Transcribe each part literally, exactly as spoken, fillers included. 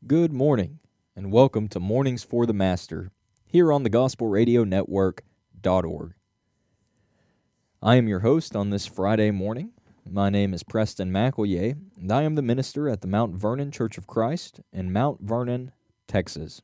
Good morning, and welcome to Mornings for the Master, here on the Gospel Radio Network dot org. I am your host on this Friday morning. My name is Preston McEllier, and I am the minister at the Mount Vernon Church of Christ in Mount Vernon, Texas.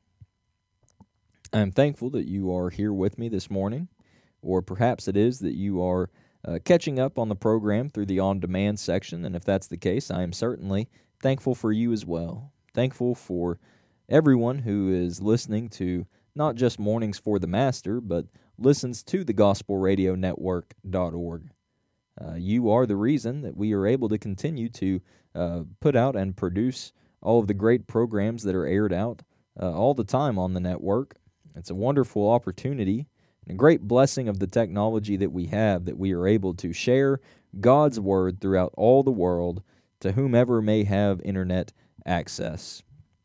I am thankful that you are here with me this morning, or perhaps it is that you are uh, catching up on the program through the on-demand section, and if that's the case, I am certainly thankful for you as well. Thankful for everyone who is listening to not just Mornings for the Master, but listens to the Gospel Radio Network dot org. Uh, you are the reason that we are able to continue to uh, put out and produce all of the great programs that are aired out uh, all the time on the network. It's a wonderful opportunity and a great blessing of the technology that we have, that we are able to share God's Word throughout all the world to whomever may have internet access.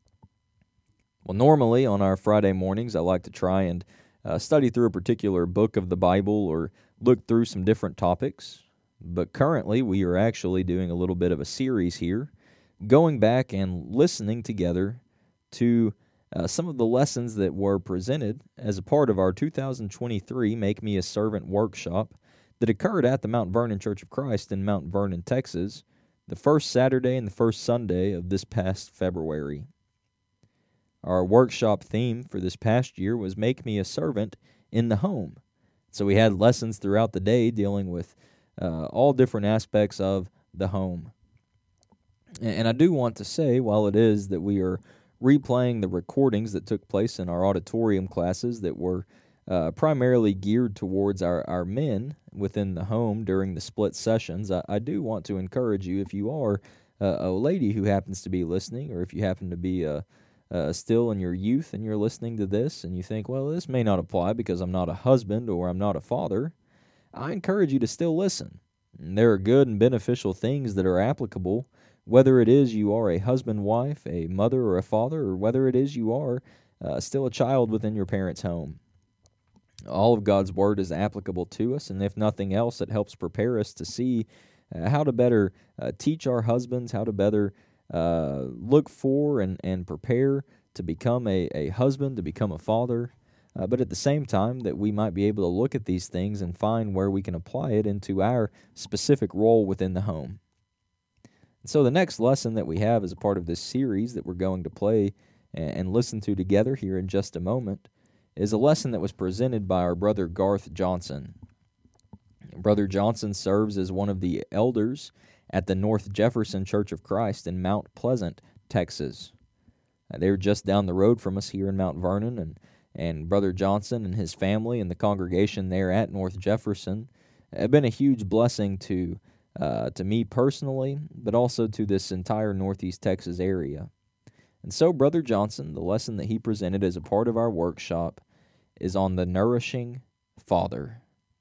Well, normally on our Friday mornings, I like to try and uh, study through a particular book of the Bible or look through some different topics. But currently, we are actually doing a little bit of a series here, going back and listening together to uh, some of the lessons that were presented as a part of our two thousand twenty-three Make Me a Servant workshop that occurred at the Mount Vernon Church of Christ in Mount Vernon, Texas, the first Saturday and the first Sunday of this past February. Our workshop theme for this past year was Make Me a Servant in the Home. So we had lessons throughout the day dealing with uh, all different aspects of the home. And I do want to say, while it is that we are replaying the recordings that took place in our auditorium classes that were uh, primarily geared towards our, our men within the home during the split sessions, I, I do want to encourage you, if you are uh, a lady who happens to be listening, or if you happen to be uh, uh, still in your youth and you're listening to this and you think, well, this may not apply because I'm not a husband or I'm not a father, I encourage you to still listen. And there are good and beneficial things that are applicable, whether it is you are a husband, wife, a mother, or a father, or whether it is you are uh, still a child within your parents' home. All of God's Word is applicable to us, and if nothing else, it helps prepare us to see uh, how to better uh, teach our husbands, how to better uh, look for and, and prepare to become a, a husband, to become a father, uh, but at the same time that we might be able to look at these things and find where we can apply it into our specific role within the home. And so the next lesson that we have as a part of this series that we're going to play and, and listen to together here in just a moment is a lesson that was presented by our brother Garth Johnson. Brother Johnson serves as one of the elders at the North Jefferson Church of Christ in Mount Pleasant, Texas. Uh, they're just down the road from us here in Mount Vernon, and, and Brother Johnson and his family and the congregation there at North Jefferson have been a huge blessing to, uh, to me personally, but also to this entire Northeast Texas area. And so, Brother Johnson, the lesson that he presented as a part of our workshop is on the nourishing father.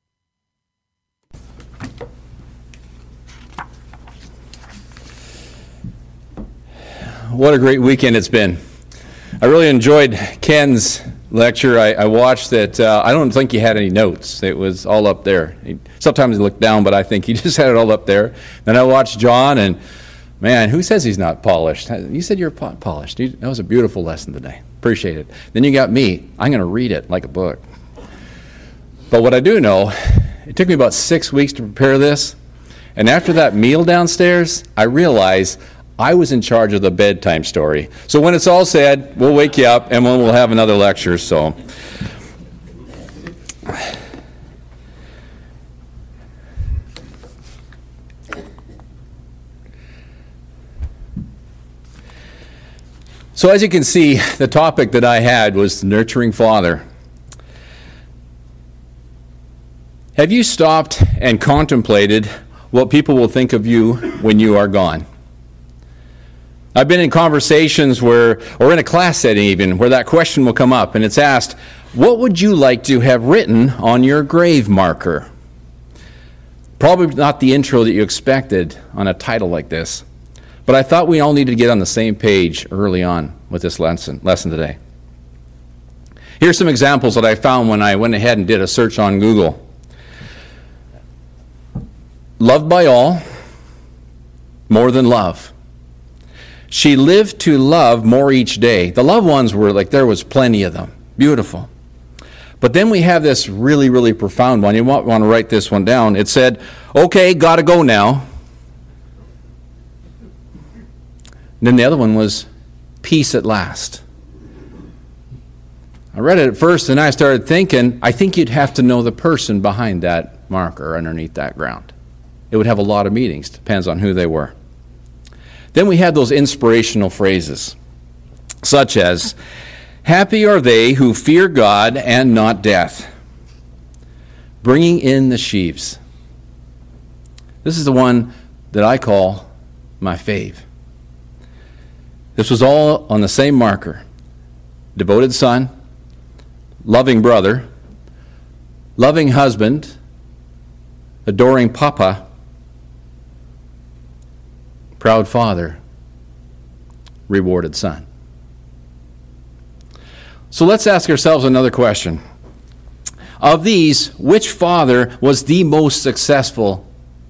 What a great weekend it's been. I really enjoyed Ken's lecture. I, I watched it. Uh, I don't think he had any notes. It was all up there. He, sometimes he looked down, but I think he just had it all up there. Then I watched John, and man, who says he's not polished? You said you're polished. That was a beautiful lesson today. Appreciate it. Then you got me. I'm going to read it like a book. But what I do know, it took me about six weeks to prepare this. And after that meal downstairs, I realized I was in charge of the bedtime story. So when it's all said, we'll wake you up and then we'll have another lecture. So. So as you can see, the topic that I had was nurturing father. Have you stopped and contemplated what people will think of you when you are gone? I've been in conversations where, or in a class setting even, where that question will come up and it's asked, what would you like to have written on your grave marker? Probably not the intro that you expected on a title like this. But I thought we all needed to get on the same page early on with this lesson, lesson today. Here's some examples that I found when I went ahead and did a search on Google. Loved by all, more than love. She lived to love more each day. The loved ones were like, there was plenty of them. Beautiful. But then we have this really, really profound one. You might want to write this one down. It said, okay, gotta go now. And then the other one was, peace at last. I read it at first and I started thinking, I think you'd have to know the person behind that marker underneath that ground. It would have a lot of meanings, depends on who they were. Then we had those inspirational phrases, such as, happy are they who fear God and not death, bringing in the sheaves. This is the one that I call my fave. This was all on the same marker. Devoted son, loving brother, loving husband, adoring papa, proud father, rewarded son. So let's ask ourselves another question. Of these, which father was the most successful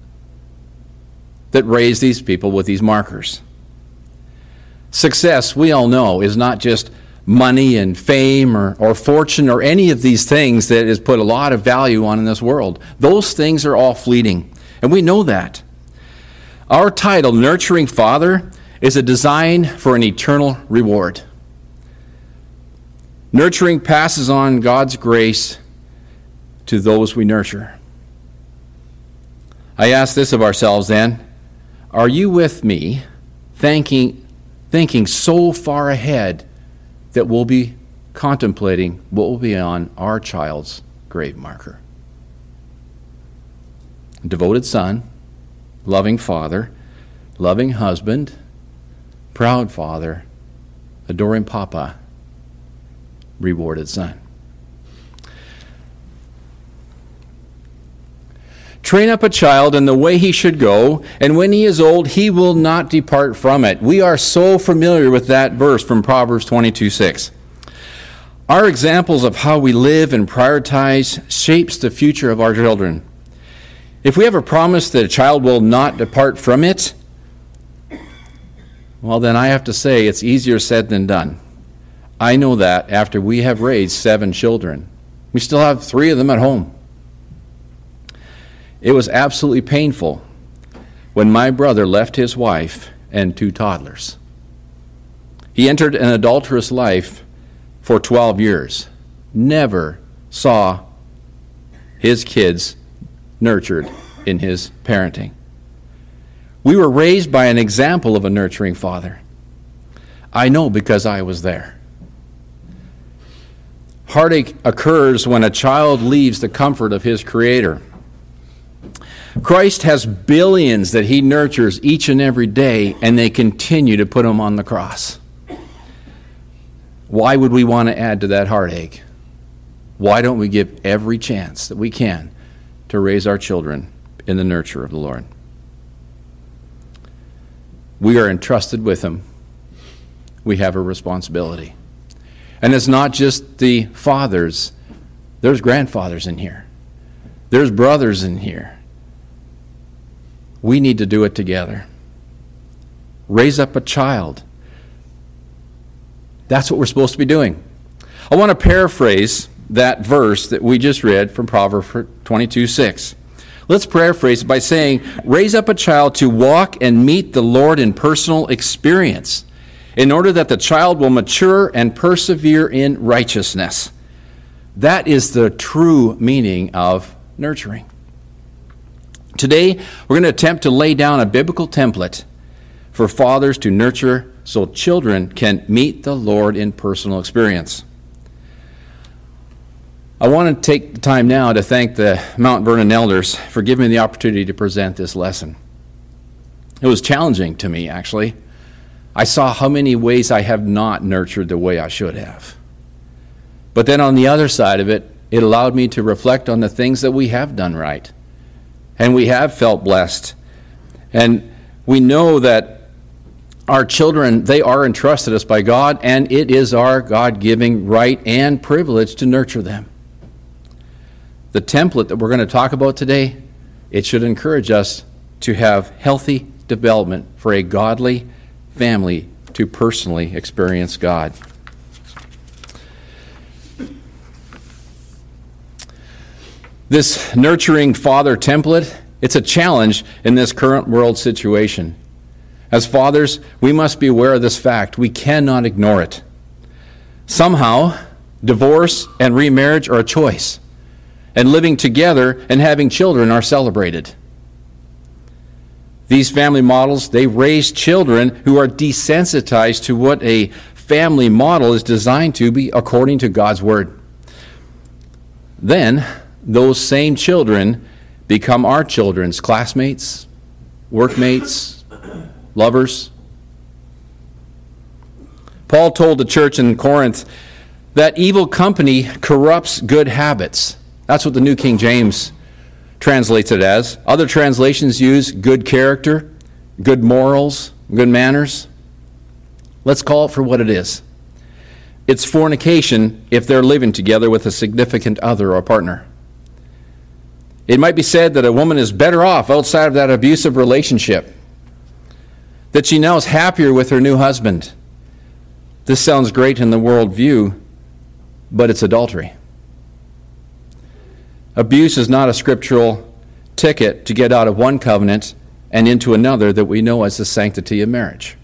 that raised these people with these markers? Success, we all know, is not just money and fame or, or fortune or any of these things that is put a lot of value on in this world. Those things are all fleeting, and we know that. Our title, Nurturing Father, is a design for an eternal reward. Nurturing passes on God's grace to those we nurture. I ask this of ourselves then, are you with me thinking, thinking so far ahead that we'll be contemplating what will be on our child's grave marker? Devoted son, loving father, loving husband, proud father, adoring papa, rewarded son. Train up a child in the way he should go, and when he is old, he will not depart from it. We are so familiar with that verse from Proverbs twenty-two six. Our examples of how we live and prioritize shapes the future of our children. If we have a promise that a child will not depart from it, well, then I have to say it's easier said than done. I know that after we have raised seven children. We still have three of them at home. It was absolutely painful when my brother left his wife and two toddlers. He entered an adulterous life for twelve years, never saw his kids nurtured in his parenting. We were raised by an example of a nurturing father. I know because I was there. Heartache occurs when a child leaves the comfort of his Creator. Christ has billions that he nurtures each and every day, and they continue to put him on the cross. Why would we want to add to that heartache? Why don't we give every chance that we can to raise our children in the nurture of the Lord? We are entrusted with him. We have a responsibility. And it's not just the fathers. There's grandfathers in here. There's brothers in here. We need to do it together. Raise up a child. That's what we're supposed to be doing. I want to paraphrase that verse that we just read from Proverbs twenty-two six. Let's paraphrase it by saying, raise up a child to walk and meet the Lord in personal experience, in order that the child will mature and persevere in righteousness. That is the true meaning of nurturing. Today, we're going to attempt to lay down a biblical template for fathers to nurture so children can meet the Lord in personal experience. I want to take the time now to thank the Mount Vernon elders for giving me the opportunity to present this lesson. It was challenging to me, actually. I saw how many ways I have not nurtured the way I should have. But then on the other side of it, it allowed me to reflect on the things that we have done right. And we have felt blessed. And we know that our children, they are entrusted us by God, and it is our God-giving right and privilege to nurture them. The template that we're going to talk about today, it should encourage us to have healthy development for a godly, family to personally experience God. This nurturing father template, it's a challenge in this current world situation. As fathers, we must be aware of this fact. We cannot ignore it. Somehow, divorce and remarriage are a choice, and living together and having children are celebrated. These family models, they raise children who are desensitized to what a family model is designed to be according to God's Word. Then, those same children become our children's classmates, workmates, lovers. Paul told the church in Corinth that evil company corrupts good habits. That's what the New King James translates it as. Other translations use good character, good morals, good manners. Let's call it for what it is. It's fornication if they're living together with a significant other or partner. It might be said that a woman is better off outside of that abusive relationship, that she now is happier with her new husband. This sounds great in the world view, but it's adultery. Abuse is not a scriptural ticket to get out of one covenant and into another that we know as the sanctity of marriage.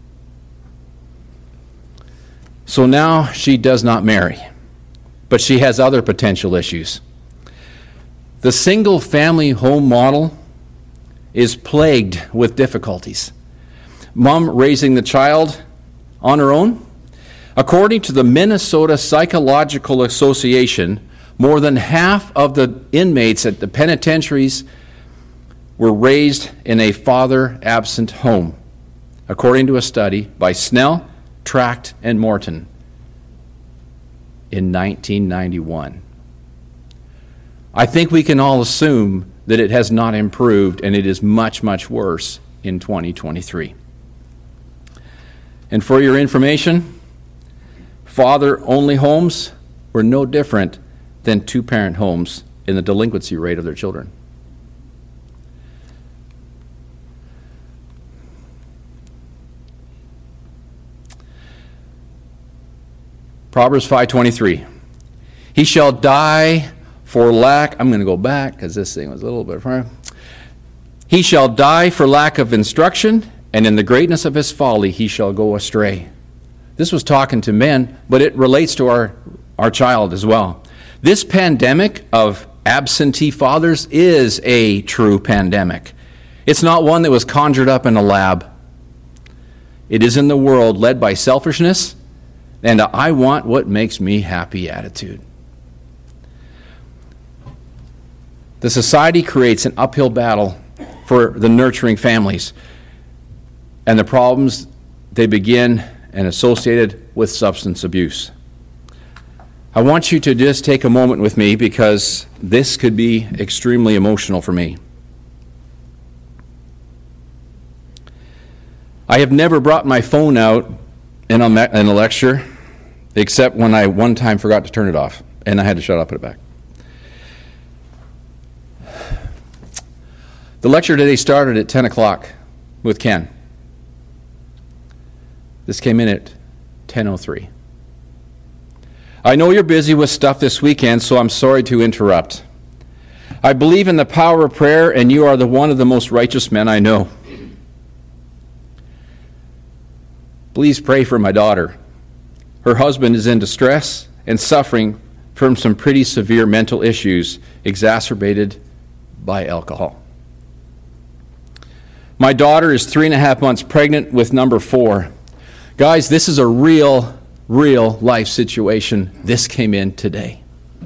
So now she does not marry, but she has other potential issues. The single family home model is plagued with difficulties. Mom raising the child on her own. According to the Minnesota Psychological Association, more than half of the inmates at the penitentiaries were raised in a father-absent home, according to a study by Snell, Tract, and Morton in nineteen ninety-one. I think we can all assume that it has not improved, and it is much, much worse in twenty twenty-three. And for your information, father-only homes were no different than two-parent homes in the delinquency rate of their children. Proverbs five twenty-three. He shall die for lack, I'm going to go back because this thing was a little bit far. He shall die for lack of instruction, and in the greatness of his folly he shall go astray. This was talking to men, but it relates to our, our child as well. This pandemic of absentee fathers is a true pandemic. It's not one that was conjured up in a lab. It is in the world led by selfishness and a I want what makes me happy attitude. The society creates an uphill battle for the nurturing families, and the problems they begin and associated with substance abuse. I want you to just take a moment with me because this could be extremely emotional for me. I have never brought my phone out in a, in a lecture except when I one time forgot to turn it off, and I had to shut up and put it back. The lecture today started at ten o'clock with Ken. This came in at ten oh three. I know you're busy with stuff this weekend, so I'm sorry to interrupt. I believe in the power of prayer, and you are the one of the most righteous men I know. Please pray for my daughter. Her husband is in distress and suffering from some pretty severe mental issues exacerbated by alcohol. My daughter is three and a half months pregnant with number four. Guys, this is a real, real life situation. This came in today.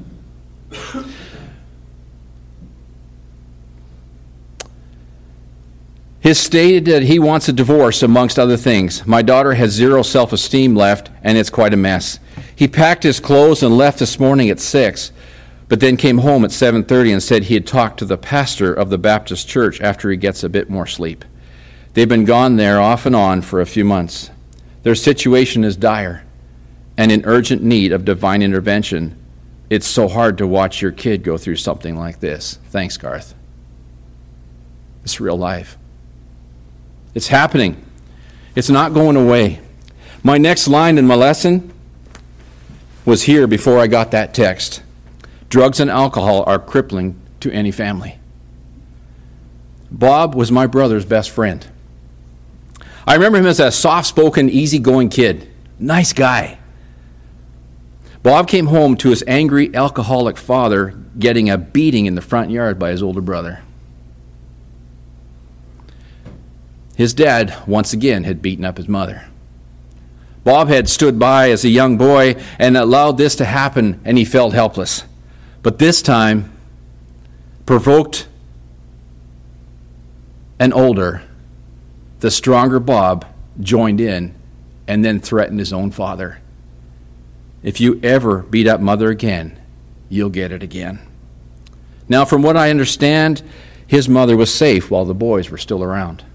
He stated that he wants a divorce, amongst other things. My daughter has zero self-esteem left, and it's quite a mess. He packed his clothes and left this morning at six, but then came home at seven thirty and said he had talked to the pastor of the Baptist church after he gets a bit more sleep. They've been gone there off and on for a few months. Their situation is dire and in urgent need of divine intervention. It's so hard to watch your kid go through something like this. Thanks, Garth. It's real life. It's happening. It's not going away. My next line in my lesson was here before I got that text. Drugs and alcohol are crippling to any family. Bob was my brother's best friend. I remember him as a soft-spoken, easygoing kid. Nice guy. Bob came home to his angry alcoholic father getting a beating in the front yard by his older brother. His dad, once again, had beaten up his mother. Bob had stood by as a young boy and allowed this to happen, and he felt helpless. But this time, provoked and older, the stronger Bob joined in and then threatened his own father. If you ever beat up mother again, you'll get it again. Now, from what I understand, his mother was safe while the boys were still around.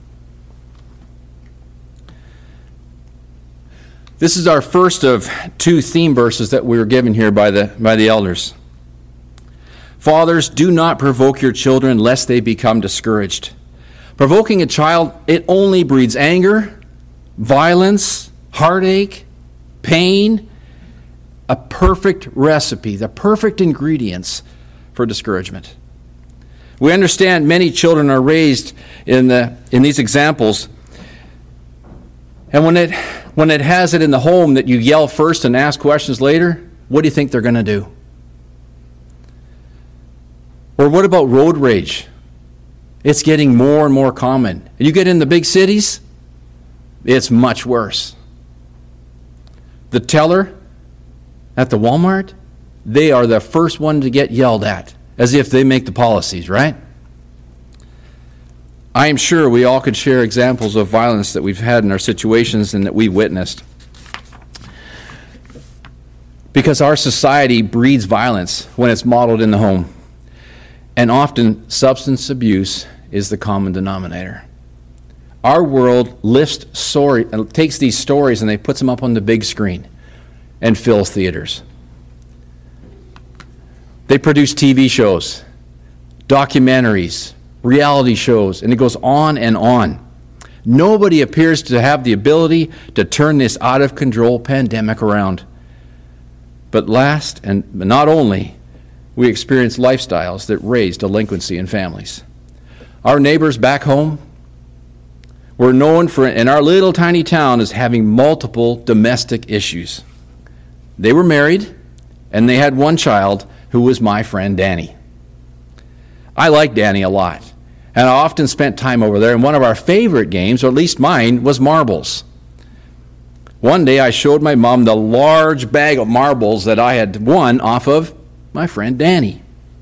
This is our first of two theme verses that we were given here by the, by the elders. Fathers, do not provoke your children lest they become discouraged. Provoking a child, it only breeds anger, violence, heartache, pain, a perfect recipe, the perfect ingredients for discouragement. We understand many children are raised in the in these examples, and when it when it has it in the home that you yell first and ask questions later, what do you think they're going to do? Or what about road rage? It's getting more and more common. You get in the big cities, it's much worse. The teller at the Walmart, they are the first one to get yelled at, as if they make the policies, right? I am sure we all could share examples of violence that we've had in our situations and that we witnessed. Because our society breeds violence when it's modeled in the home. And often substance abuse is the common denominator. Our world lifts story, takes these stories and they puts them up on the big screen and fills theaters. They produce T V shows, documentaries, reality shows, and it goes on and on. Nobody appears to have the ability to turn this out-of-control pandemic around. But last, and not only, we experience lifestyles that raise delinquency in families. Our neighbors back home were known for, in our little tiny town, as having multiple domestic issues. They were married, and they had one child who was my friend Danny. I like Danny a lot, and I often spent time over there, and one of our favorite games, or at least mine, was marbles. One day I showed my mom the large bag of marbles that I had won off of my friend Danny.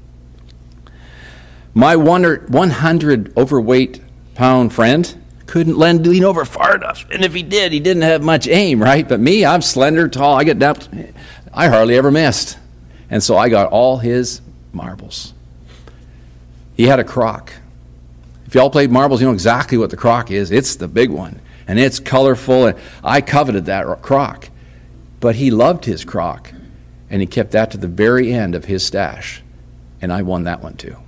My one hundred overweight pound friend couldn't lean over far enough, and if he did, he didn't have much aim, right? But me, I'm slender, tall, I get down, I hardly ever missed. And so I got all his marbles. He had a crock. If y'all played marbles, you know exactly what the crock is. It's the big one, and it's colorful, and I coveted that crock. But he loved his crock, and he kept that to the very end of his stash, and I won that one too.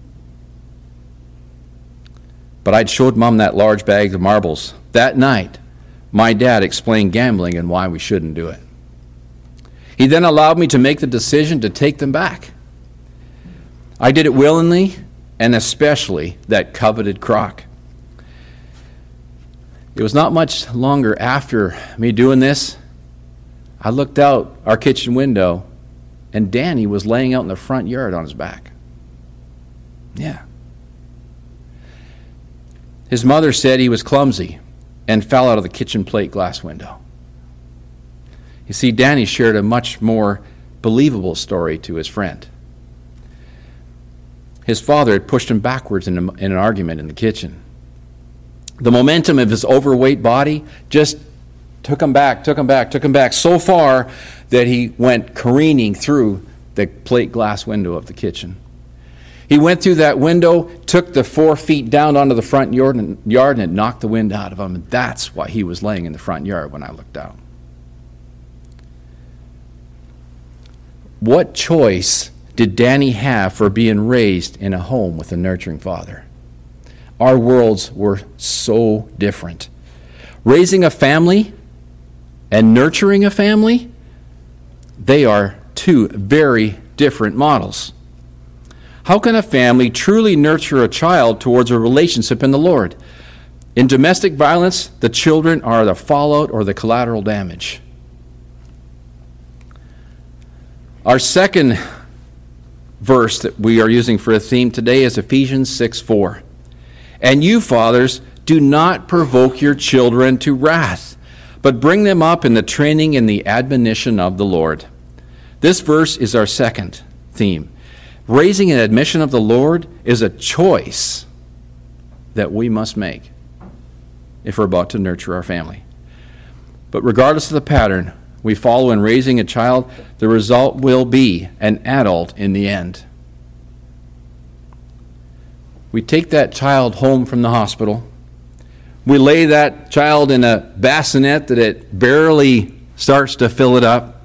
But I'd showed Mom that large bag of marbles. That night, my dad explained gambling and why we shouldn't do it. He then allowed me to make the decision to take them back. I did it willingly, and especially that coveted crock. It was not much longer after me doing this, I looked out our kitchen window, and Danny was laying out in the front yard on his back. Yeah. His mother said he was clumsy and fell out of the kitchen plate glass window. You see, Danny shared a much more believable story to his friend. His father had pushed him backwards in, a, in an argument in the kitchen. The momentum of his overweight body just took him back, took him back, took him back so far that he went careening through the plate glass window of the kitchen. He went through that window, took the four feet down onto the front yard, and, yard, and it knocked the wind out of him. And that's why he was laying in the front yard when I looked out. What choice did Danny have for being raised in a home with a nurturing father? Our worlds were so different. Raising a family and nurturing a family, they are two very different models. How can a family truly nurture a child towards a relationship in the Lord? In domestic violence, the children are the fallout or the collateral damage. Our second verse that we are using for a theme today is Ephesians six four. And you, fathers, do not provoke your children to wrath, but bring them up in the training and the admonition of the Lord. This verse is our second theme. Raising an admonition of the Lord is a choice that we must make if we're about to nurture our family. But regardless of the pattern we follow in raising a child, the result will be an adult in the end. We take that child home from the hospital. We lay that child in a bassinet that it barely starts to fill it up.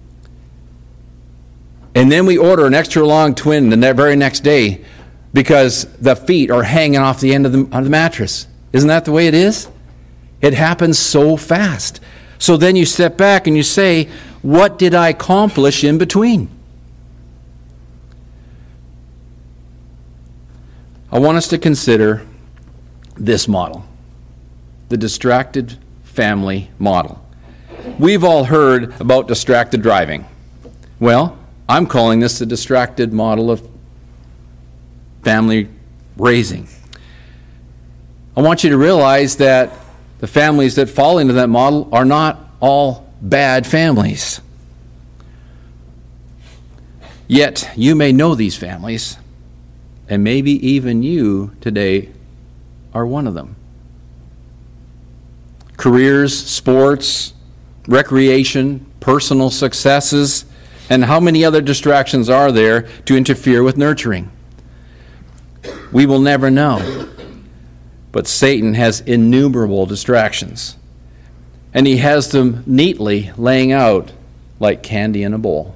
And then we order an extra long twin the very next day because the feet are hanging off the end of the, of the mattress. Isn't that the way it is? It happens so fast. So then you step back and you say, what did I accomplish in between? I want us to consider this model, the distracted family model. We've all heard about distracted driving. Well, I'm calling this the distracted model of family raising. I want you to realize that the families that fall into that model are not all bad families. Yet, you may know these families, and maybe even you today are one of them. Careers, sports, recreation, personal successes, and how many other distractions are there to interfere with nurturing? We will never know. But Satan has innumerable distractions, and he has them neatly laying out like candy in a bowl.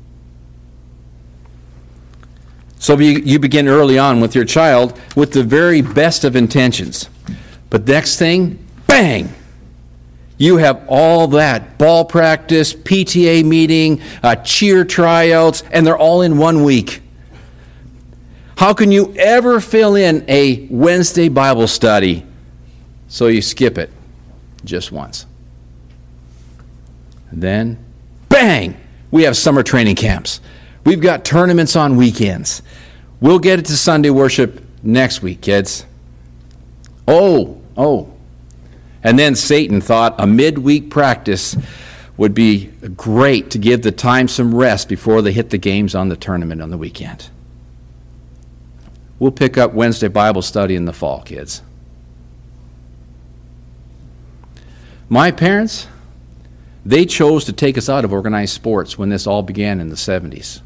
So you begin early on with your child with the very best of intentions. But next thing, bang! You have all that ball practice, P T A meeting, uh, cheer tryouts, and they're all in one week. How can you ever fill in a Wednesday Bible study so you skip it just once? And then, bang! We have summer training camps. We've got tournaments on weekends. We'll get it to Sunday worship next week, kids. Oh, oh. And then Satan thought a midweek practice would be great to give the time some rest before they hit the games on the tournament on the weekend. We'll pick up Wednesday Bible study in the fall, kids. My parents, they chose to take us out of organized sports when this all began in the seventies.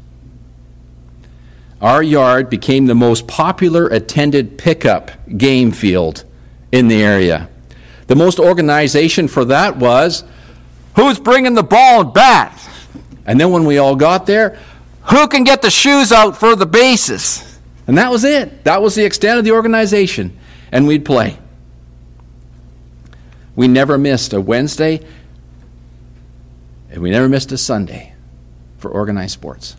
Our yard became the most popular attended pickup game field in the area. The most organization for that was, who's bringing the ball and bat? And then when we all got there, who can get the shoes out for the bases? And that was it. That was the extent of the organization. And we'd play. We never missed a Wednesday, and we never missed a Sunday for organized sports.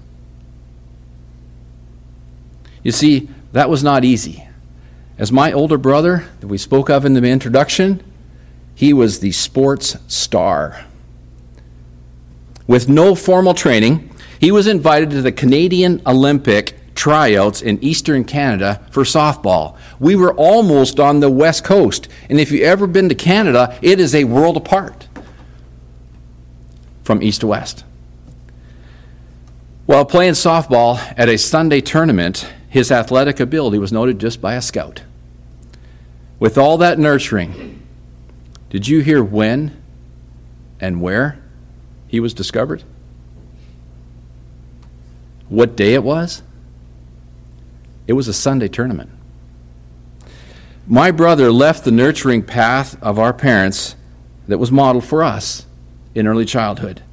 You see, that was not easy. As my older brother that we spoke of in the introduction, he was the sports star. With no formal training, he was invited to the Canadian Olympic tryouts in Eastern Canada for softball. We were almost on the West Coast, and if you've ever been to Canada, it is a world apart from east to west. While playing softball at a Sunday tournament, his athletic ability was noted just by a scout. With all that nurturing, did you hear when and where he was discovered? What day it was? It was a Sunday tournament. My brother left the nurturing path of our parents that was modeled for us in early childhood.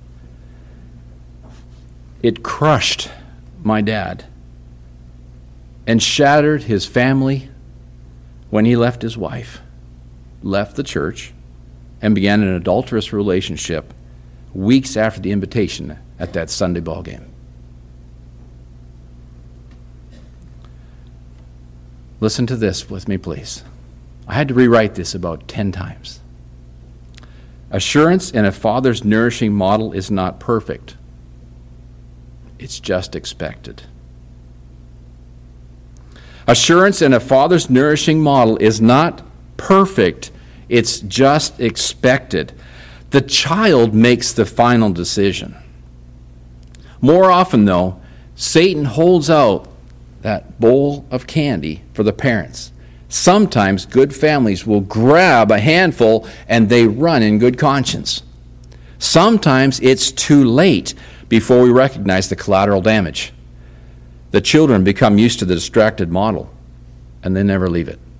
It crushed my dad and shattered his family when he left his wife, left the church, and began an adulterous relationship weeks after the invitation at that Sunday ball game. Listen to this with me, please. I had to rewrite this about ten times. Assurance in a father's nourishing model is not perfect. It's just expected. Assurance in a father's nourishing model is not perfect. It's just expected. The child makes the final decision. More often, though, Satan holds out that bowl of candy for the parents. Sometimes good families will grab a handful and they run in good conscience. Sometimes it's too late before we recognize the collateral damage. The children become used to the distracted model and they never leave it.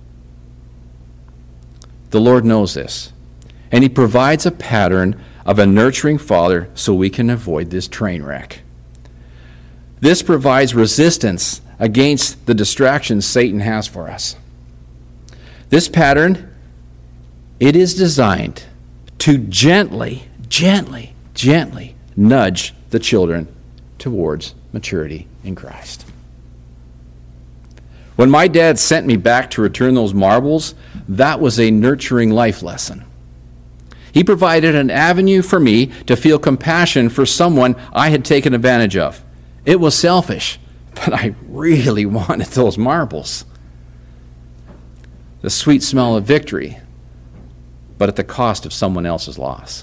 The Lord knows this, and He provides a pattern of a nurturing father so we can avoid this train wreck. This provides resistance against the distractions Satan has for us. This pattern, it is designed to gently, gently, gently nudge the children towards maturity in Christ. When my dad sent me back to return those marbles, that was a nurturing life lesson. He provided an avenue for me to feel compassion for someone I had taken advantage of. It was selfish, but I really wanted those marbles. The sweet smell of victory, but at the cost of someone else's loss.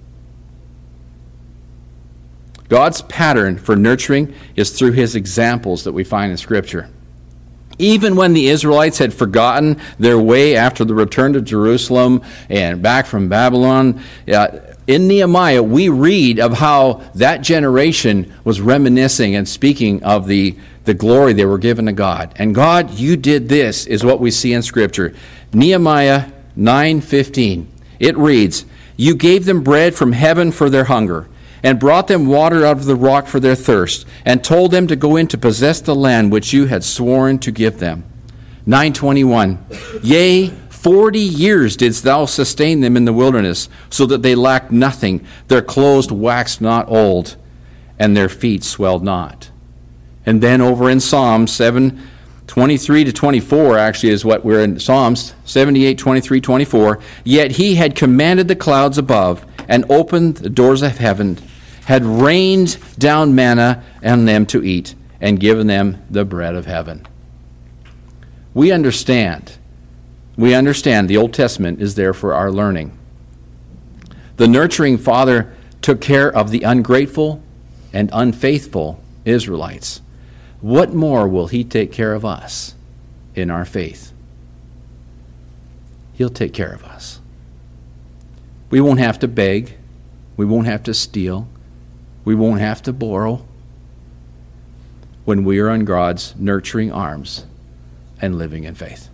God's pattern for nurturing is through His examples that we find in Scripture. Even when the Israelites had forgotten their way after the return to Jerusalem and back from Babylon, uh, in Nehemiah we read of how that generation was reminiscing and speaking of the, the glory they were given to God. And God, you did this, is what we see in Scripture. Nehemiah nine fifteen. It reads, "You gave them bread from heaven for their hunger, and brought them water out of the rock for their thirst, and told them to go in to possess the land which you had sworn to give them." nine twenty-one, "Yea, forty years didst thou sustain them in the wilderness, so that they lacked nothing. Their clothes waxed not old, and their feet swelled not." And then over in Psalm seven twenty-three to twenty-four, actually is what we're in, Psalms seventy-eight, twenty-three, twenty-four, "Yet he had commanded the clouds above, and opened the doors of heaven, had rained down manna on them to eat, and given them the bread of heaven." We understand. We understand the Old Testament is there for our learning. The nurturing father took care of the ungrateful and unfaithful Israelites. What more will He take care of us in our faith? He'll take care of us. We won't have to beg. We won't have to steal. We won't have to borrow when we are in God's nurturing arms and living in faith.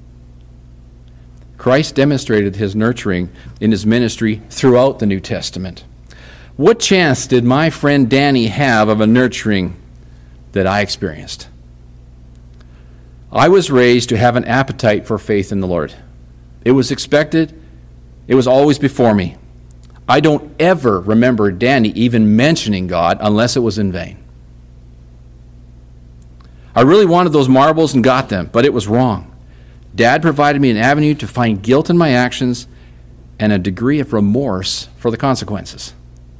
Christ demonstrated His nurturing in His ministry throughout the New Testament. What chance did my friend Danny have of a nurturing that I experienced? I was raised to have an appetite for faith in the Lord. It was expected. It was always before me. I don't ever remember Danny even mentioning God unless it was in vain. I really wanted those marbles and got them, but it was wrong. Dad provided me an avenue to find guilt in my actions and a degree of remorse for the consequences.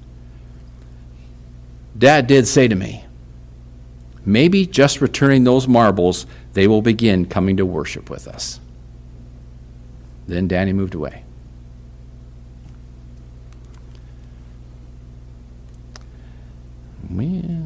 Dad did say to me, "Maybe just returning those marbles, they will begin coming to worship with us." Then Danny moved away. Well,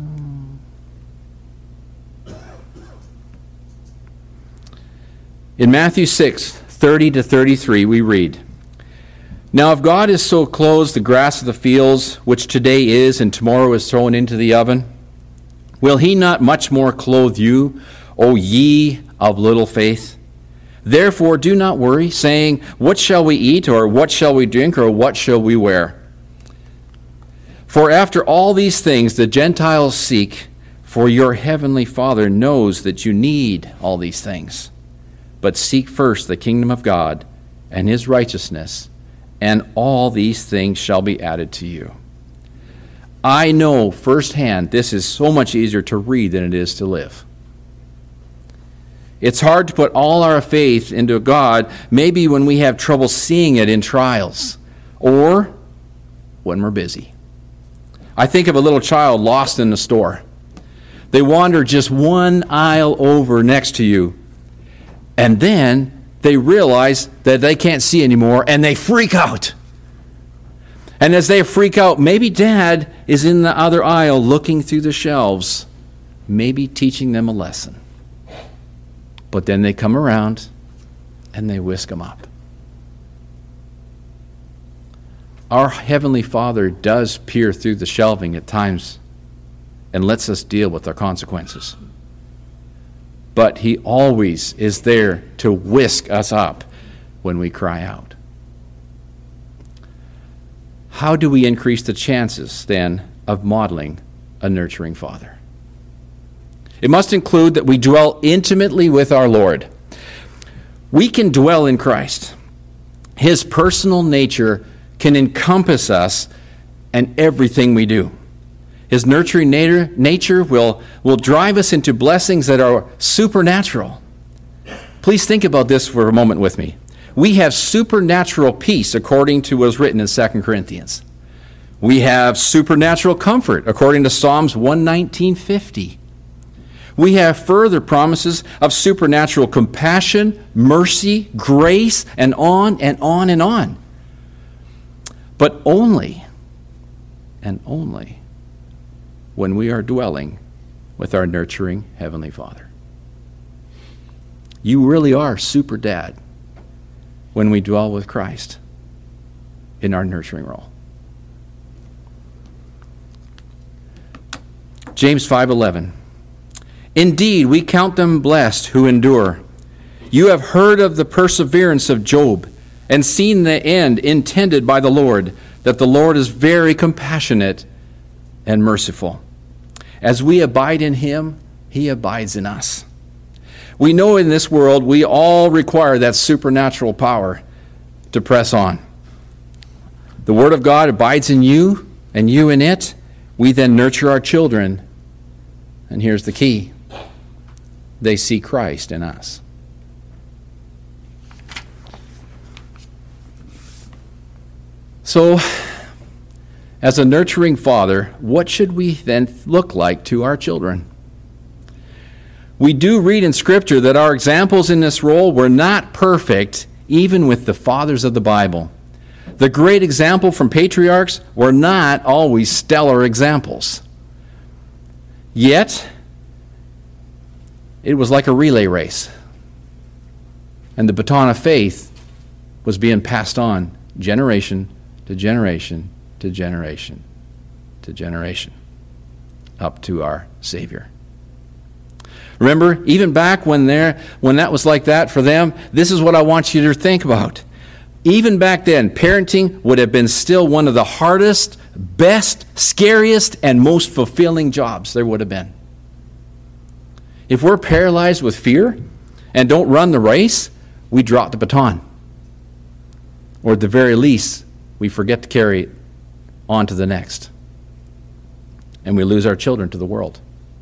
in Matthew six, thirty to thirty-three, we read, "Now if God has so clothed the grass of the fields, which today is and tomorrow is thrown into the oven, will He not much more clothe you, O ye of little faith? Therefore do not worry, saying, What shall we eat, or what shall we drink, or what shall we wear? For after all these things the Gentiles seek, for your heavenly Father knows that you need all these things. But seek first the kingdom of God and His righteousness, and all these things shall be added to you. I know firsthand this is so much easier to read than it is to live. It's hard to put all our faith into God, maybe when we have trouble seeing it in trials, or when we're busy. I think of a little child lost in the store. They wander just one aisle over next to you, and then they realize that they can't see anymore, and they freak out. And as they freak out, maybe Dad is in the other aisle looking through the shelves, maybe teaching them a lesson. But then they come around, and they whisk them up. Our Heavenly Father does peer through the shelving at times and lets us deal with our consequences. But He always is there to whisk us up when we cry out. How do we increase the chances, then, of modeling a nurturing father? It must include that we dwell intimately with our Lord. We can dwell in Christ. His personal nature can encompass us and everything we do. His nurturing nature, nature will, will drive us into blessings that are supernatural. Please think about this for a moment with me. We have supernatural peace according to what is written in Second Corinthians. We have supernatural comfort according to Psalms one nineteen fifty. We have further promises of supernatural compassion, mercy, grace, and on and on and on. But only, and only, when we are dwelling with our nurturing Heavenly Father. You really are super dad when we dwell with Christ in our nurturing role. James five eleven. Indeed, we count them blessed who endure. You have heard of the perseverance of Job and seen the end intended by the Lord, that the Lord is very compassionate and merciful. As we abide in Him, He abides in us. We know in this world we all require that supernatural power to press on. The Word of God abides in you and you in it. We then nurture our children. And here's the key. They see Christ in us. So, as a nurturing father, what should we then look like to our children? We do read in Scripture that our examples in this role were not perfect, even with the fathers of the Bible. The great example from patriarchs were not always stellar examples. Yet, it was like a relay race. And the baton of faith was being passed on generation to generation to generation to generation up to our Savior. Remember, even back when there, when that was like that for them, this is what I want you to think about. Even back then, parenting would have been still one of the hardest, best, scariest, and most fulfilling jobs there would have been. If we're paralyzed with fear and don't run the race, we drop the baton. Or at the very least, we forget to carry it on to the next. And we lose our children to the world.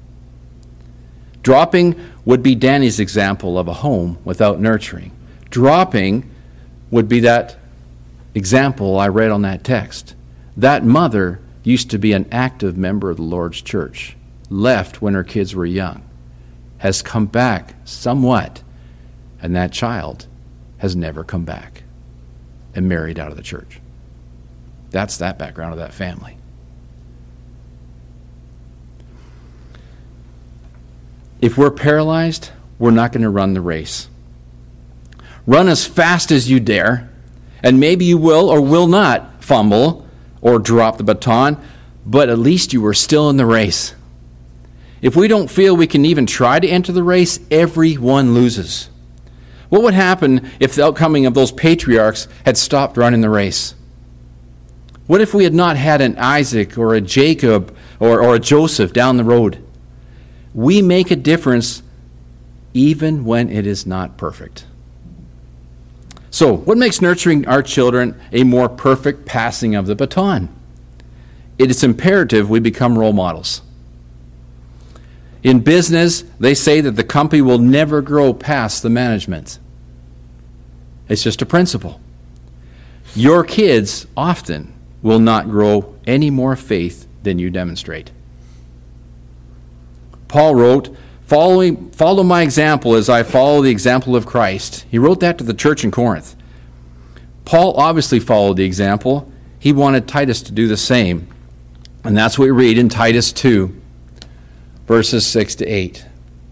Dropping would be Danny's example of a home without nurturing. Dropping would be that example I read on that text. That mother used to be an active member of the Lord's church, left when her kids were young, has come back somewhat, and that child has never come back and married out of the church. That's that background of that family. If we're paralyzed, we're not going to run the race. Run as fast as you dare, and maybe you will or will not fumble or drop the baton, but at least you were still in the race. If we don't feel we can even try to enter the race, everyone loses. What would happen if the outcoming of those patriarchs had stopped running the race? What if we had not had an Isaac or a Jacob or, or a Joseph down the road? We make a difference even when it is not perfect. So, what makes nurturing our children a more perfect passing of the baton? It is imperative we become role models. In business, they say that the company will never grow past the management. It's just a principle. Your kids often will not grow any more faith than you demonstrate. Paul wrote, Following, follow my example as I follow the example of Christ. He wrote that to the church in Corinth. Paul obviously followed the example. He wanted Titus to do the same. And that's what we read in Titus two, verses six to eight.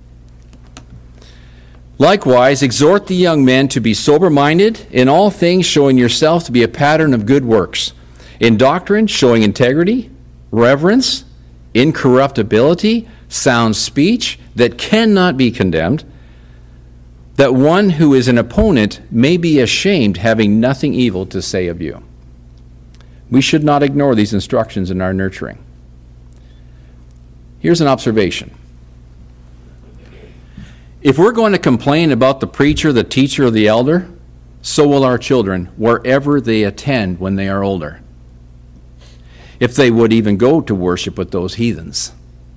Likewise, exhort the young men to be sober-minded, in all things showing yourself to be a pattern of good works, in doctrine showing integrity, reverence, incorruptibility, sound speech that cannot be condemned, that one who is an opponent may be ashamed, having nothing evil to say of you. We should not ignore these instructions in our nurturing. Here's an observation. If we're going to complain about the preacher, the teacher, or the elder, so will our children, wherever they attend when they are older. If they would even go to worship with those heathens.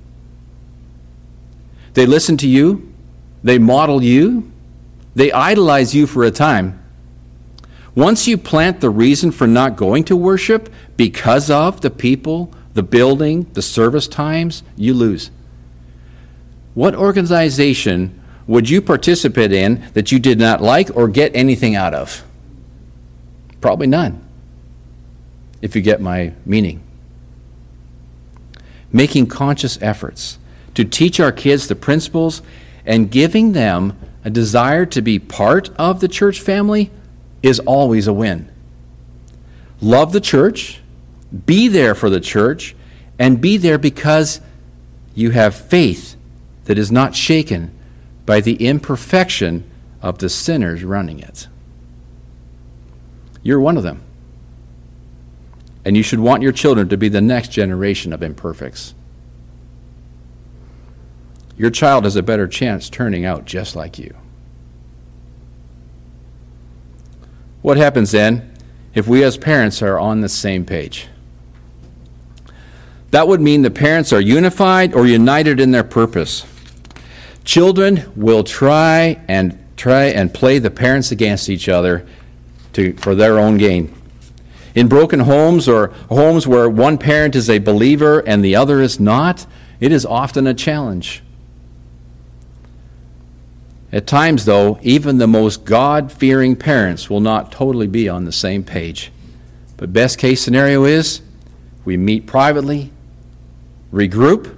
They listen to you, they model you, they idolize you for a time. Once you plant the reason for not going to worship because of the people, the building, the service times, you lose. What organization would you participate in that you did not like or get anything out of? Probably none, if you get my meaning. Making conscious efforts to teach our kids the principles and giving them a desire to be part of the church family is always a win. Love the church, be there for the church, and be there because you have faith that is not shaken by the imperfection of the sinners running it. You're one of them. And you should want your children to be the next generation of imperfects. Your child has a better chance turning out just like you. What happens then if we as parents are on the same page? That would mean the parents are unified or united in their purpose. Children will try and try and play the parents against each other to, for their own gain. In broken homes or homes where one parent is a believer and the other is not, it is often a challenge. At times, though, even the most God-fearing parents will not totally be on the same page. But best case scenario is we meet privately, regroup,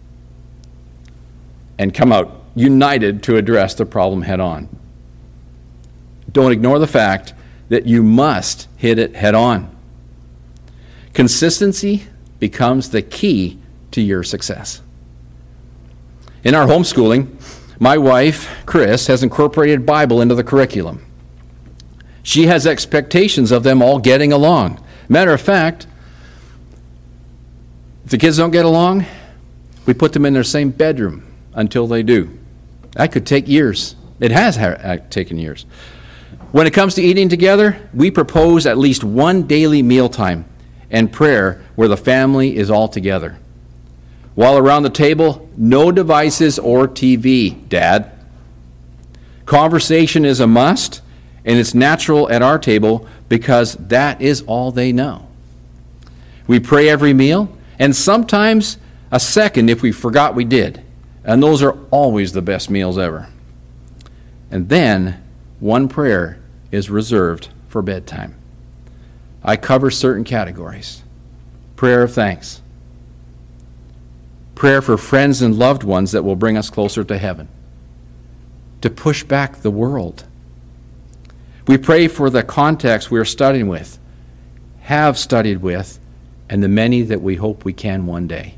and come out united to address the problem head on. Don't ignore the fact that you must hit it head on. Consistency becomes the key to your success. In our homeschooling, my wife, Chris, has incorporated Bible into the curriculum. She has expectations of them all getting along. Matter of fact, if the kids don't get along, we put them in their same bedroom until they do. That could take years. It has ha- taken years. When it comes to eating together, we propose at least one daily mealtime and prayer where the family is all together. While around the table, no devices or T V, Dad. Conversation is a must, and it's natural at our table because that is all they know. We pray every meal, and sometimes a second if we forgot we did. And those are always the best meals ever. And then one prayer is reserved for bedtime. I cover certain categories. Prayer of thanks. Prayer for friends and loved ones that will bring us closer to heaven. To push back the world. We pray for the context we are studying with, have studied with, and the many that we hope we can one day.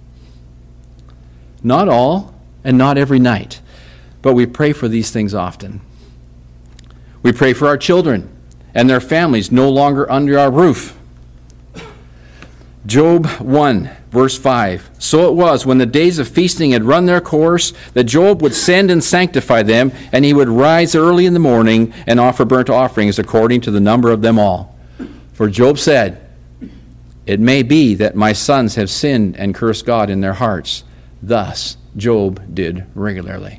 Not all, and not every night, but we pray for these things often. We pray for our children and their families no longer under our roof. Job one, verse five. So it was, when the days of feasting had run their course, that Job would send and sanctify them, and he would rise early in the morning and offer burnt offerings according to the number of them all. For Job said, it may be that my sons have sinned and cursed God in their hearts. Thus Job did regularly.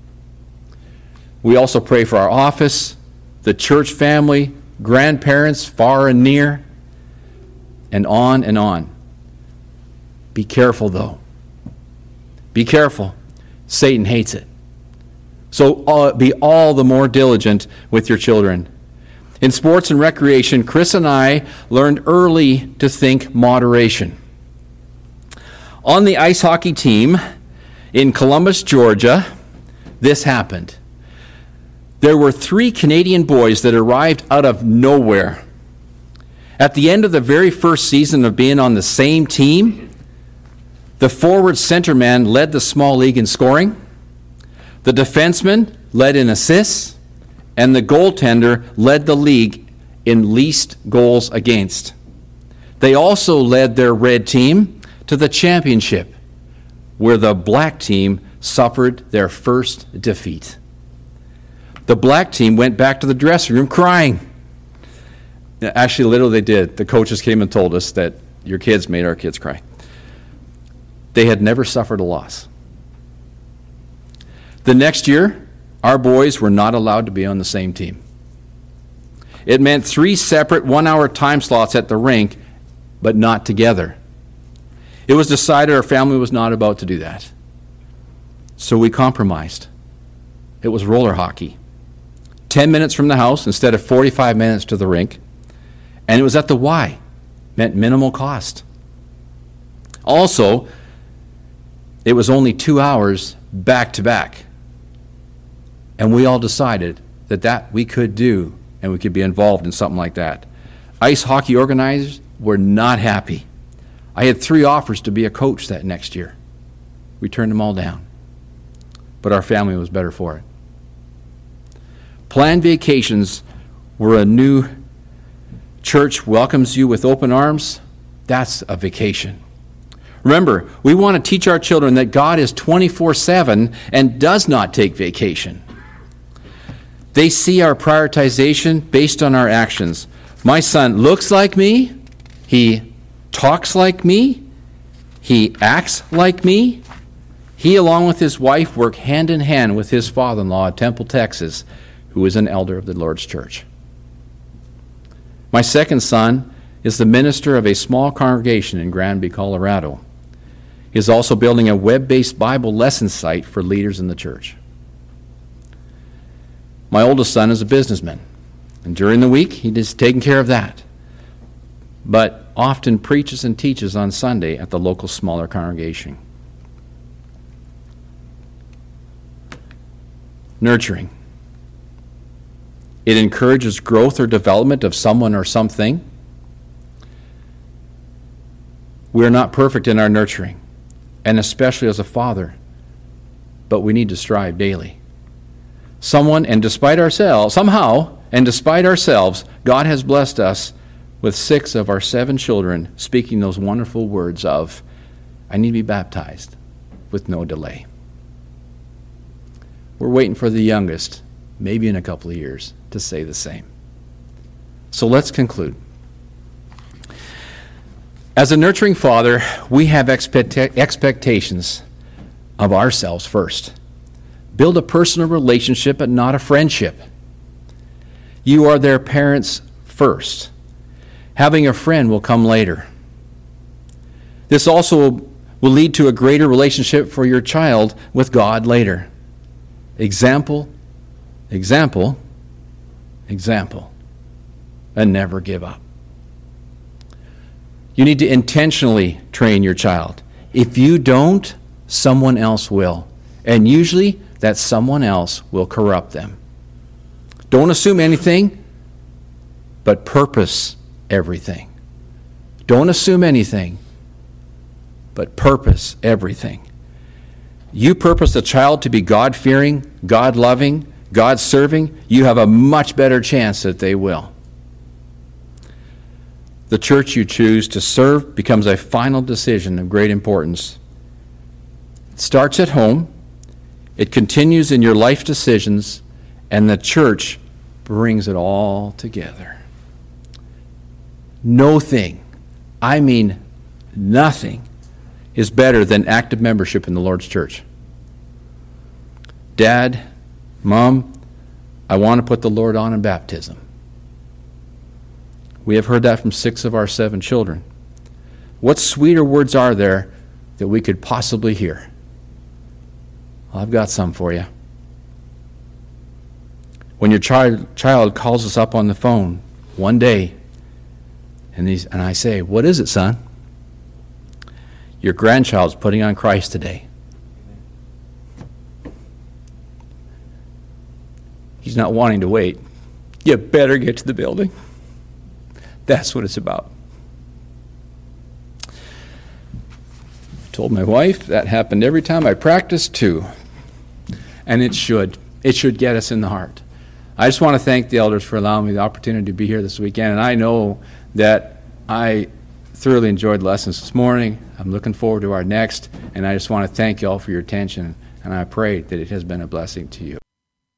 We also pray for our office, the church family, grandparents far and near, and on and on. Be careful, though. Be careful. Satan hates it. So uh, be all the more diligent with your children. In sports and recreation, Chris and I learned early to think moderation. On the ice hockey team in Columbus, Georgia, this happened. There were three Canadian boys that arrived out of nowhere. At the end of the very first season of being on the same team, the forward centerman led the small league in scoring, the defenseman led in assists, and the goaltender led the league in least goals against. They also led their red team to the championship, where the black team suffered their first defeat. The black team went back to the dressing room crying. Actually, literally they did. The coaches came and told us that your kids made our kids cry. They had never suffered a loss. The next year, our boys were not allowed to be on the same team. It meant three separate one-hour time slots at the rink, but not together. It was decided our family was not about to do that. So we compromised. It was roller hockey. Ten minutes from the house instead of forty-five minutes to the rink. And it was at the Y. Meant minimal cost. Also, it was only two hours back to back. And we all decided that that we could do and we could be involved in something like that. Ice hockey organizers were not happy. I had three offers to be a coach that next year. We turned them all down. But our family was better for it. Planned vacations were a new church welcomes you with open arms. That's a vacation. Remember, we want to teach our children that God is twenty-four seven and does not take vacation. They see our prioritization based on our actions. My son looks like me. He talks like me. He acts like me. He, along with his wife, work hand in hand with his father-in-law at Temple, Texas, who is an elder of the Lord's church. My second son is the minister of a small congregation in Granby, Colorado. He is also building a web-based Bible lesson site for leaders in the church. My oldest son is a businessman, and during the week he is taking care of that, but often preaches and teaches on Sunday at the local smaller congregation. Nurturing. It encourages growth or development of someone or something. We are not perfect in our nurturing, and especially as a father, but we need to strive daily. Someone, and despite ourselves, somehow, and despite ourselves, God has blessed us with six of our seven children speaking those wonderful words of, I need to be baptized with no delay. We're waiting for the youngest, maybe in a couple of years, to say the same. So let's conclude. As a nurturing father, we have expect- expectations of ourselves first. Build a personal relationship and not a friendship. You are their parents first. Having a friend will come later. This also will lead to a greater relationship for your child with God later. Example, example, example, and never give up. You need to intentionally train your child. If you don't, someone else will. And usually, that someone else will corrupt them. Don't assume anything, but purpose everything. Don't assume anything, but purpose everything. You purpose a child to be God-fearing, God-loving, God-serving, you have a much better chance that they will. the church you choose to serve becomes a final decision of great importance. It starts at home, it continues in your life decisions, and the church brings it all together. No thing, I mean nothing, is better than active membership in the Lord's church. Dad, Mom, I want to put the Lord on in baptism. We have heard that from six of our seven children. What sweeter words are there that we could possibly hear? Well, I've got some for you. When your child child calls us up on the phone one day, and, he's, and I say, "What is it, son?" Your grandchild's putting on Christ today. He's not wanting to wait. You better get to the building. That's what it's about. I told my wife that happened every time I practiced too. And it should. It should get us in the heart. I just want to thank the elders for allowing me the opportunity to be here this weekend. And I know that I thoroughly enjoyed the lessons this morning. I'm looking forward to our next. And I just want to thank you all for your attention. And I pray that it has been a blessing to you.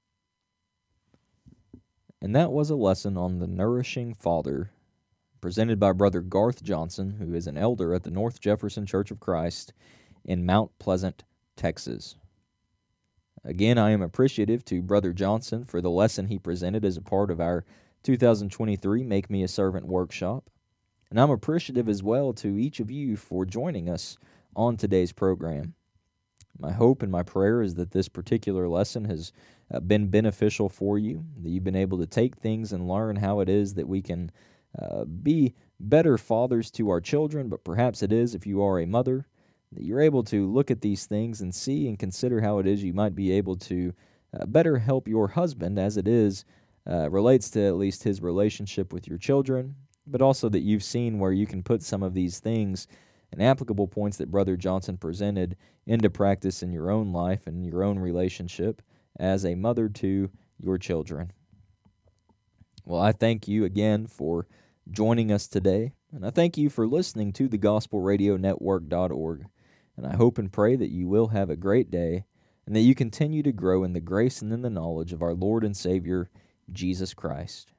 And that was a lesson on the nourishing father, presented by Brother Garth Johnson, who is an elder at the North Jefferson Church of Christ in Mount Pleasant, Texas. Again, I am appreciative to Brother Johnson for the lesson he presented as a part of our two thousand twenty-three Make Me a Servant workshop. And I'm appreciative as well to each of you for joining us on today's program. My hope and my prayer is that this particular lesson has uh, been beneficial for you, that you've been able to take things and learn how it is that we can uh, be better fathers to our children, but perhaps it is if you are a mother, that you're able to look at these things and see and consider how it is you might be able to uh, better help your husband as it is uh, relates to at least his relationship with your children, but also that you've seen where you can put some of these things and applicable points that Brother Johnson presented into practice in your own life and your own relationship as a mother to your children. Well, I thank you again for joining us today, and I thank you for listening to the gospel radio network dot org, and I hope and pray that you will have a great day and that you continue to grow in the grace and in the knowledge of our Lord and Savior, Jesus Christ.